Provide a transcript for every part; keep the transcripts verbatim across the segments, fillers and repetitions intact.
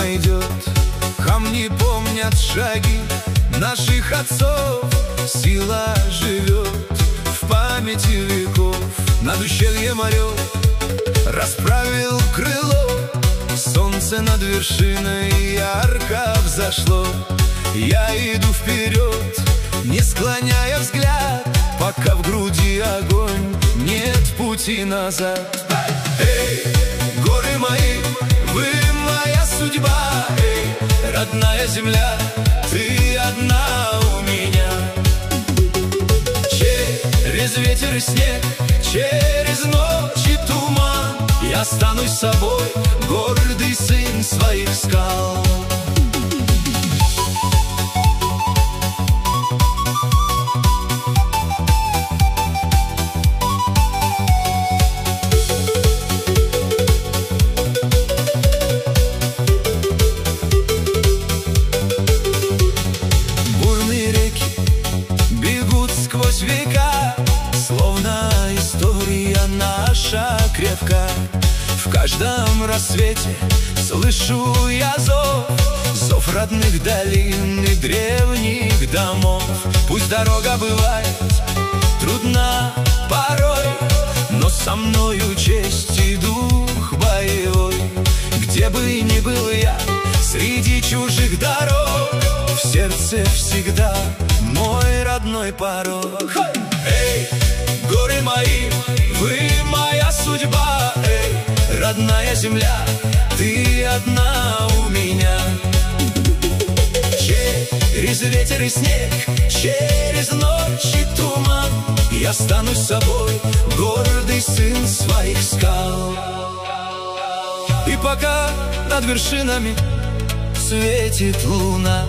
найдет. Камни помнят шаги наших отцов, сила живет в памяти веков. Над ущельем орел расправил крыло, солнце над вершиной ярко взошло. Я иду вперед, не склоняя взгляд, пока в груди огонь, нет пути назад. Эй, горы мои, вы моя судьба, эй, родная земля, ты одна у меня. Через ветер и снег, через ночь и туман я останусь собой, гордый сын своих скал. Сквозь века, словно история наша крепка. В каждом рассвете слышу я зов, зов родных долин и древних домов. Пусть дорога бывает трудна порой, но со мною честь и дух боевой. Где бы ни был я, среди чужих дорог, в сердце всегда мой родной порог. Эй, горы мои, вы моя судьба, эй, родная земля, ты одна у меня. Через ветер и снег, через ночь и туман я стану собой, гордый сын своих скал. И пока над вершинами светит луна,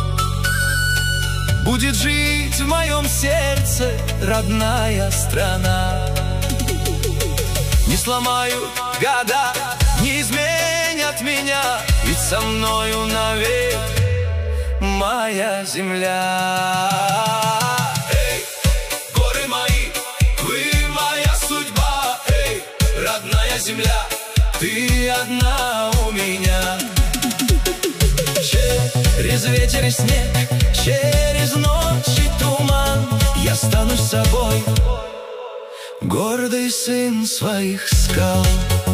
будет жить в моем сердце родная страна. Не сломают года, не изменят меня, ведь со мною навек моя земля. Эй, горы мои, вы моя судьба, эй, родная земля, ты одна у меня. Через ветер и снег, через ночь и туман я стану собой, гордый сын своих скал.